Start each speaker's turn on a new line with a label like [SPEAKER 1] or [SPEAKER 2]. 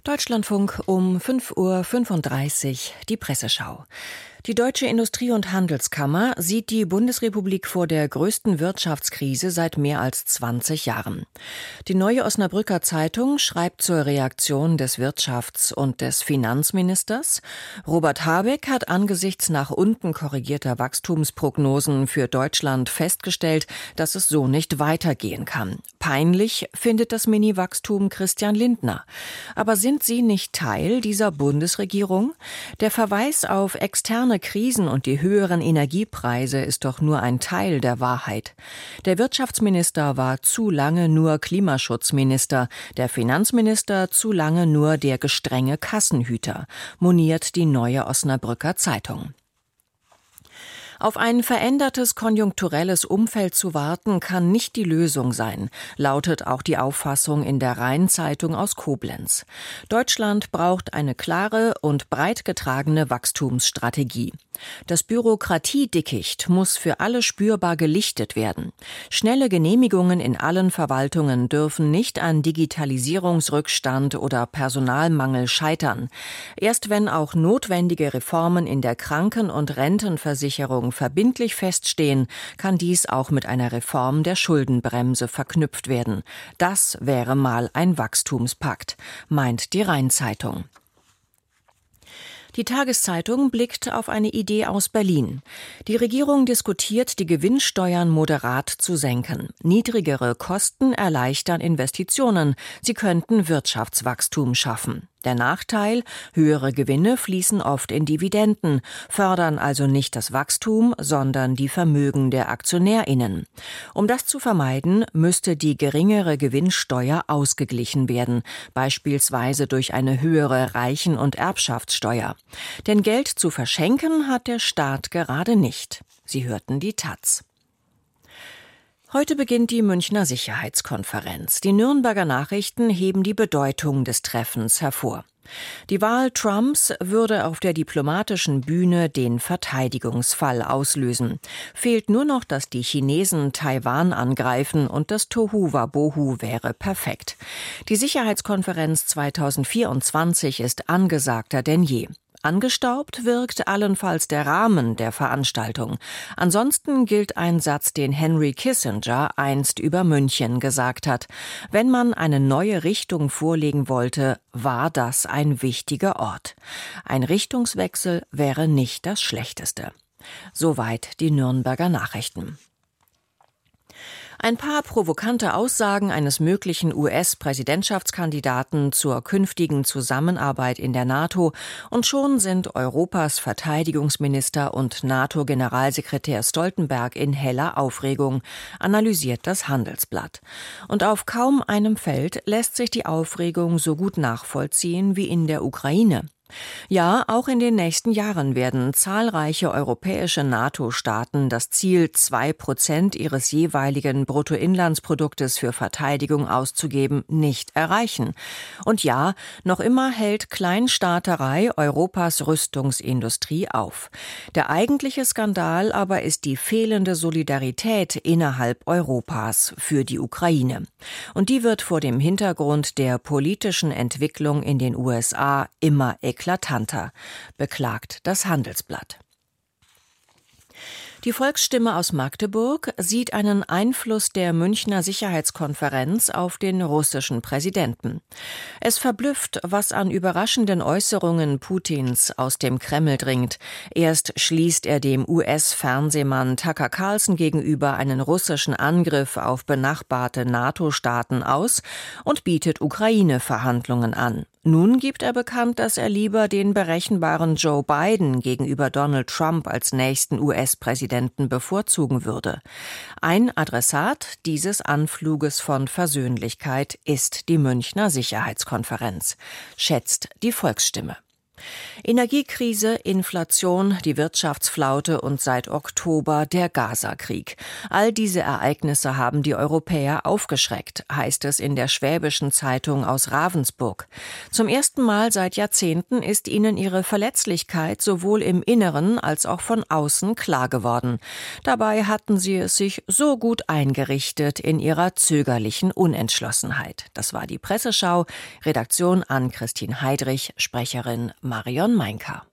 [SPEAKER 1] Deutschlandfunk um 5:35 Uhr, die Presseschau. Die Deutsche Industrie- und Handelskammer sieht die Bundesrepublik vor der größten Wirtschaftskrise seit mehr als 20 Jahren. Die Neue Osnabrücker Zeitung schreibt zur Reaktion des Wirtschafts- und des Finanzministers. Robert Habeck hat angesichts nach unten korrigierter Wachstumsprognosen für Deutschland festgestellt, dass es so nicht weitergehen kann. Peinlich findet das Mini-Wachstum Christian Lindner. Aber sind Sie nicht Teil dieser Bundesregierung? Der Verweis auf externe Krisen und die höheren Energiepreise ist doch nur ein Teil der Wahrheit. Der Wirtschaftsminister war zu lange nur Klimaschutzminister, der Finanzminister zu lange nur der gestrenge Kassenhüter, moniert die Neue Osnabrücker Zeitung. Auf ein verändertes konjunkturelles Umfeld zu warten, kann nicht die Lösung sein, lautet auch die Auffassung in der Rhein-Zeitung aus Koblenz. Deutschland braucht eine klare und breit getragene Wachstumsstrategie. Das Bürokratiedickicht muss für alle spürbar gelichtet werden. Schnelle Genehmigungen in allen Verwaltungen dürfen nicht an Digitalisierungsrückstand oder Personalmangel scheitern. Erst wenn auch notwendige Reformen in der Kranken- und Rentenversicherung verbindlich feststehen, kann dies auch mit einer Reform der Schuldenbremse verknüpft werden. Das wäre mal ein Wachstumspakt, meint die Rhein-Zeitung. Die Tageszeitung blickt auf eine Idee aus Berlin. Die Regierung diskutiert, die Gewinnsteuern moderat zu senken. Niedrigere Kosten erleichtern Investitionen. Sie könnten Wirtschaftswachstum schaffen. Der Nachteil: höhere Gewinne fließen oft in Dividenden, fördern also nicht das Wachstum, sondern die Vermögen der AktionärInnen. Um das zu vermeiden, müsste die geringere Gewinnsteuer ausgeglichen werden, beispielsweise durch eine höhere Reichen- und Erbschaftssteuer. Denn Geld zu verschenken hat der Staat gerade nicht. Sie hörten die taz. Heute beginnt die Münchner Sicherheitskonferenz. Die Nürnberger Nachrichten heben die Bedeutung des Treffens hervor. Die Wahl Trumps würde auf der diplomatischen Bühne den Verteidigungsfall auslösen. Fehlt nur noch, dass die Chinesen Taiwan angreifen und das Tohuwabohu wäre perfekt. Die Sicherheitskonferenz 2024 ist angesagter denn je. Angestaubt wirkt allenfalls der Rahmen der Veranstaltung. Ansonsten gilt ein Satz, den Henry Kissinger einst über München gesagt hat: Wenn man eine neue Richtung vorlegen wollte, war das ein wichtiger Ort. Ein Richtungswechsel wäre nicht das Schlechteste. Soweit die Nürnberger Nachrichten. Ein paar provokante Aussagen eines möglichen US-Präsidentschaftskandidaten zur künftigen Zusammenarbeit in der NATO und schon sind Europas Verteidigungsminister und NATO-Generalsekretär Stoltenberg in heller Aufregung, analysiert das Handelsblatt. Und auf kaum einem Feld lässt sich die Aufregung so gut nachvollziehen wie in der Ukraine. Ja, auch in den nächsten Jahren werden zahlreiche europäische NATO-Staaten das Ziel, 2% ihres jeweiligen Bruttoinlandsproduktes für Verteidigung auszugeben, nicht erreichen. Und ja, noch immer hält Kleinstaaterei Europas Rüstungsindustrie auf. Der eigentliche Skandal aber ist die fehlende Solidarität innerhalb Europas für die Ukraine. Und die wird vor dem Hintergrund der politischen Entwicklung in den USA immer eklatanter, beklagt das Handelsblatt. Die Volksstimme aus Magdeburg sieht einen Einfluss der Münchner Sicherheitskonferenz auf den russischen Präsidenten. Es verblüfft, was an überraschenden Äußerungen Putins aus dem Kreml dringt. Erst schließt er dem US-Fernsehmann Tucker Carlson gegenüber einen russischen Angriff auf benachbarte NATO-Staaten aus und bietet Ukraine-Verhandlungen an. Nun gibt er bekannt, dass er lieber den berechenbaren Joe Biden gegenüber Donald Trump als nächsten US-Präsidenten bevorzugen würde. Ein Adressat dieses Anfluges von Versöhnlichkeit ist die Münchner Sicherheitskonferenz, schätzt die Volksstimme. Energiekrise, Inflation, die Wirtschaftsflaute und seit Oktober der Gaza-Krieg. All diese Ereignisse haben die Europäer aufgeschreckt, heißt es in der Schwäbischen Zeitung aus Ravensburg. Zum ersten Mal seit Jahrzehnten ist ihnen ihre Verletzlichkeit sowohl im Inneren als auch von außen klar geworden. Dabei hatten sie es sich so gut eingerichtet in ihrer zögerlichen Unentschlossenheit. Das war die Presseschau. Redaktion Ann-Christine Heidrich, Sprecherin Marion Meinka.